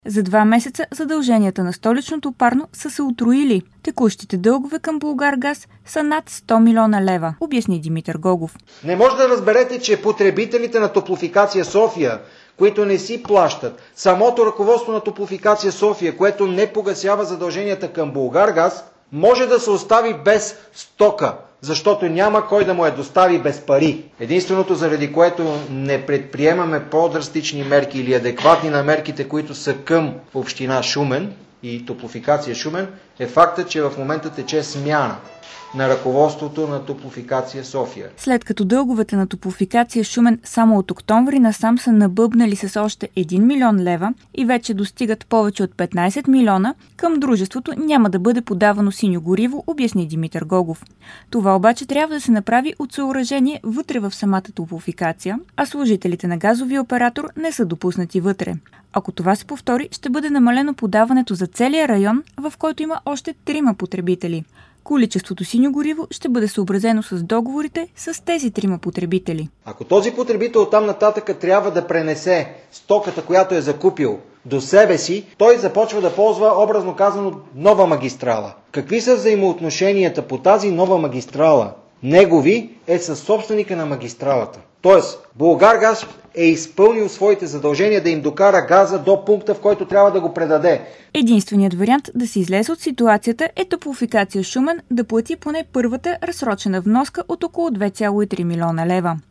За 2 месеца задълженията на столичното парно са се утроили. Текущите дългове към Булгаргаз са над 100 милиона лева, обясни Димитър Гогов. Не може да разберете, че потребителите на Топлофикация София, които не си плащат, самото ръководство на Топлофикация София, което не погасява задълженията към Булгаргаз, може да се остави без стока, защото няма кой да му я достави без пари. Единственото, заради което не предприемаме по-драстични мерки или адекватни на мерките, които са към община Шумен и Топлофикация Шумен, е фактът, че в момента тече смяна на ръководството на Топлофикация София. След като дълговете на Топлофикация Шумен само от октомври насам са набъбнали с още 1 милион лева и вече достигат повече от 15 милиона, към дружеството няма да бъде подавано синьо гориво, обясни Димитър Гогов. Това обаче трябва да се направи от съоръжение вътре в самата Топлофикация, а служителите на газовия оператор не са допуснати вътре. Ако това се повтори, ще бъде намалено подаването за целия район, в който има още 3 потребители. Количеството синьо гориво ще бъде съобразено с договорите с тези 3 потребители. Ако този потребител оттам нататък трябва да пренесе стоката, която е закупил, до себе си, той започва да ползва, образно казано, нова магистрала. Какви са взаимоотношенията по тази нова магистрала? Негови е със собственика на магистралата. Тоест, Булгаргаз е изпълнил своите задължения да им докара газа до пункта, в който трябва да го предаде. Единственият вариант да се излезе от ситуацията е Топлофикация Шумен да плати поне първата разсрочена вноска от около 2,3 милиона лева.